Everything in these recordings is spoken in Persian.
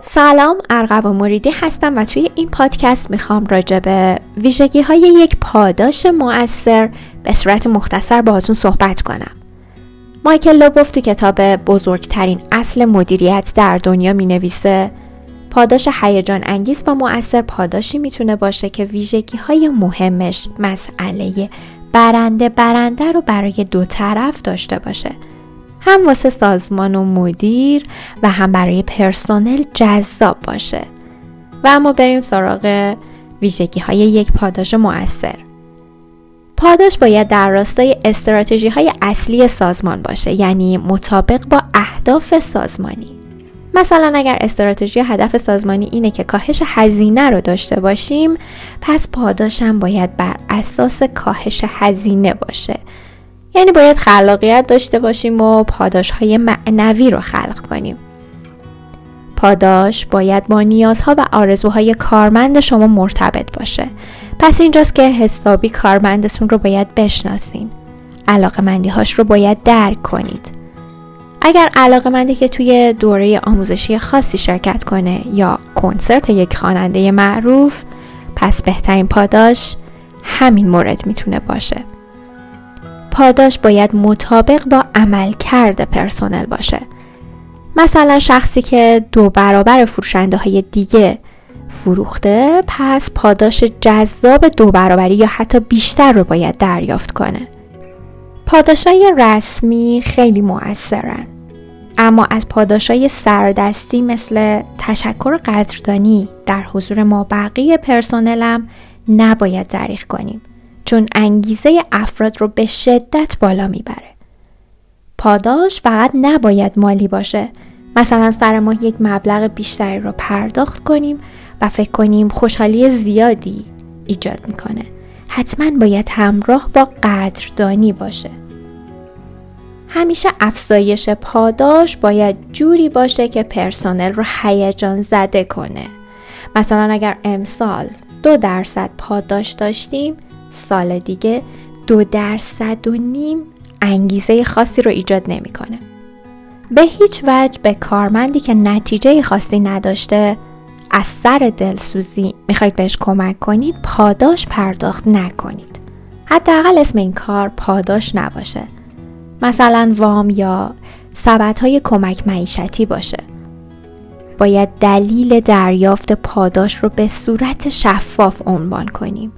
سلام، ارغب مریدی هستم و توی این پادکست میخوام راجع به ویژگی‌های یک پاداش مؤثر به صورت مختصر باهاتون صحبت کنم. مایکل لوبوف تو کتاب بزرگترین اصل مدیریت در دنیا مینویسه پاداش هیجان انگیز و مؤثر پاداشی میتونه باشه که ویژگی‌های مهمش مسئله برنده رو برای دو طرف داشته باشه، هم واسه سازمان و مدیر و هم برای پرسنل جذاب باشه. و اما بریم سراغ ویژگی‌های یک پاداش مؤثر. پاداش باید در راستای استراتژی‌های اصلی سازمان باشه، یعنی مطابق با اهداف سازمانی. مثلا اگر استراتژی هدف سازمانی اینه که کاهش هزینه رو داشته باشیم، پس پاداشم باید بر اساس کاهش هزینه باشه. یعنی باید خلاقیت داشته باشیم و پاداش‌های معنوی رو خلق کنیم. پاداش باید با نیازها و آرزوهای کارمند شما مرتبط باشه. پس اینجاست که حسابی کارمندتون رو باید بشناسین. علاقه‌مندی‌هاش رو باید درک کنید. اگر علاقه‌مندی که توی دوره آموزشی خاصی شرکت کنه یا کنسرت یک خواننده معروف، پس بهترین پاداش همین مورد میتونه باشه. پاداش باید مطابق با عملکرد پرسنل باشه. مثلا شخصی که 2 برابر فروشنده های دیگه فروخته، پس پاداش جذاب 2 برابری یا حتی بیشتر رو باید دریافت کنه. پاداشای رسمی خیلی مؤثرن، اما از پاداشای سردستی مثل تشکر و قدردانی در حضور ما بقیه پرسنلم نباید دریغ کنیم، چون انگیزه افراد رو به شدت بالا میبره. پاداش فقط نباید مالی باشه. مثلا سر ماه یک مبلغ بیشتری رو پرداخت کنیم و فکر کنیم خوشحالی زیادی ایجاد میکنه. حتما باید همراه با قدردانی باشه. همیشه افزایش پاداش باید جوری باشه که پرسنل رو هیجان زده کنه. مثلا اگر امسال 2% پاداش داشتیم، سال دیگه 2.5% انگیزه خاصی رو ایجاد نمیکنه. به هیچ وجه به کارمندی که نتیجه خاصی نداشته از سر دلسوزی میخواید بهش کمک کنید پاداش پرداخت نکنید. حداقل اسم این کار پاداش نباشه. مثلا وام یا سبدهای کمک معیشتی باشه. باید دلیل دریافت پاداش رو به صورت شفاف عنوان کنیم.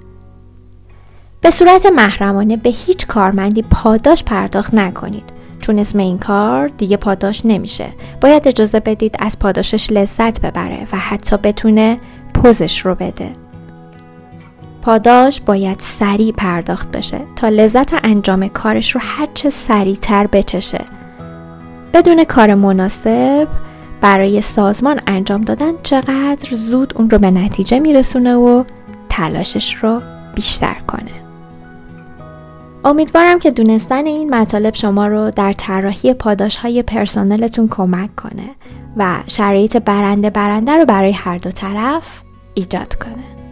به صورت محرمانه به هیچ کارمندی پاداش پرداخت نکنید، چون اسم این کار دیگه پاداش نمیشه. باید اجازه بدید از پاداشش لذت ببره و حتی بتونه پوزش رو بده. پاداش باید سریع پرداخت بشه تا لذت انجام کارش رو هرچه سریعتر بچشه. بدون کار مناسب برای سازمان انجام دادن چقدر زود اون رو به نتیجه میرسونه و تلاشش رو بیشتر کنه. امیدوارم که دونستن این مطالب شما رو در طراحی پاداش‌های پرسنلتون کمک کنه و شرایط برنده رو برای هر دو طرف ایجاد کنه.